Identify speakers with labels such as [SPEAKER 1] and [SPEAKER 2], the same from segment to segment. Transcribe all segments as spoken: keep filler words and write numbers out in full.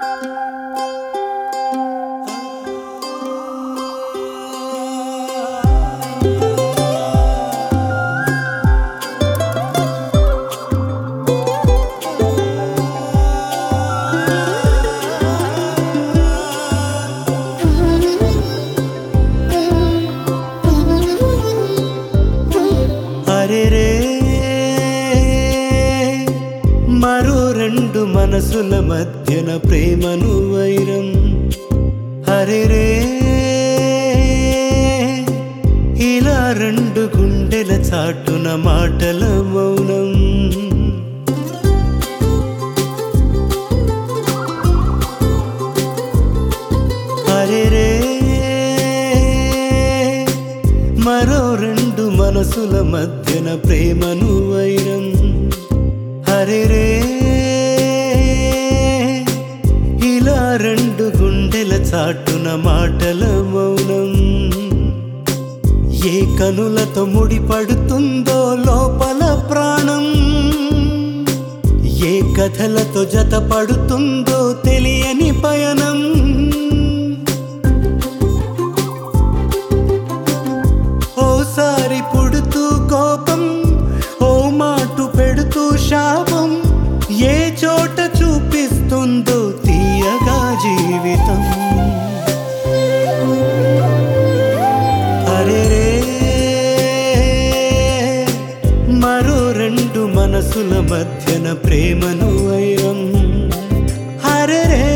[SPEAKER 1] మరో రెండు మనసుల మధ్యన ప్రేమను వైరం. హరిరే ఇలా రెండు గుండెల చాటున మాటల మౌనం. హరిరే మరో రెండు మనసుల మధ్యన ప్రేమను వైరం. హరిరే ఇలా రెండు గుండెల చాటున మాటల మౌనం. ఏ కనులతో ముడిపడుతుందో లోపల ప్రాణం, ఏ కథలతో జత పడుతుందో తెలియని పయనం. ఓసారి పుడుతూ కోపం, ఓ మాటు పెడుతూ శాపం, ఏ చోట చూపిస్తుందో తీయగా జీవితం. అరెరే మరో రెండు మనసుల మధ్యన ప్రేమను వైరం. అరెరే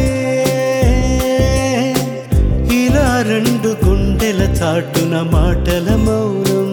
[SPEAKER 1] ఇలా రెండు గుండెల చాటున మాటల మౌనం.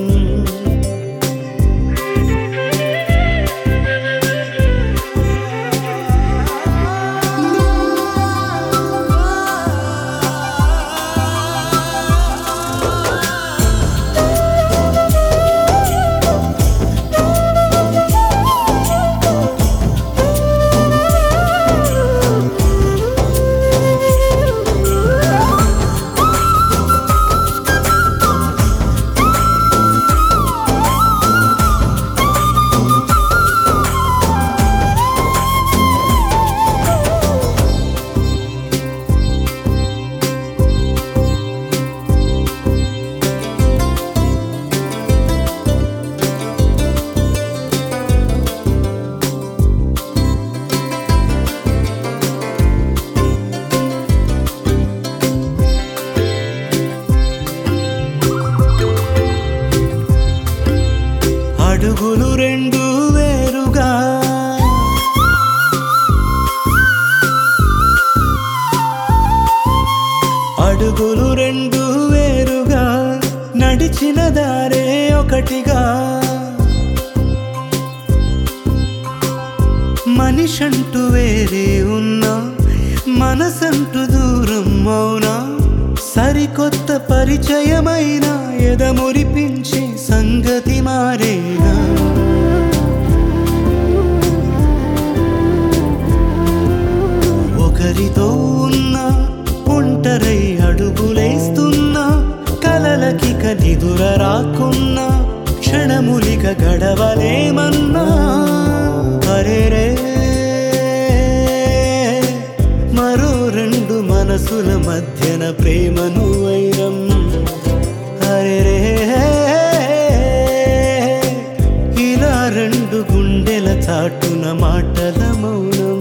[SPEAKER 1] అడుగులు రెండు వేరుగా, అడుగులు రెండు వేరుగా, నడిచిన దారే ఒకటిగా. మనిషంటూ వేరే ఉన్నా, మనసంటూ దూరం అవునా, సరికొత్త పరిచయమైన ఎదమురిపించే సంగతి మారేనా. ఒకరితో ఉన్నా ఒంటరై అడుగులేస్తున్నా, కలలకిక నిదుర రాకున్నా, క్షణములిక గడవలేమన్నా. అరెరే మరో రెండు మనసుల మధ్యన ప్రేమను వైరం. అరెరే ఇలా రెండు గుండెల చాటున మాటల మౌనం.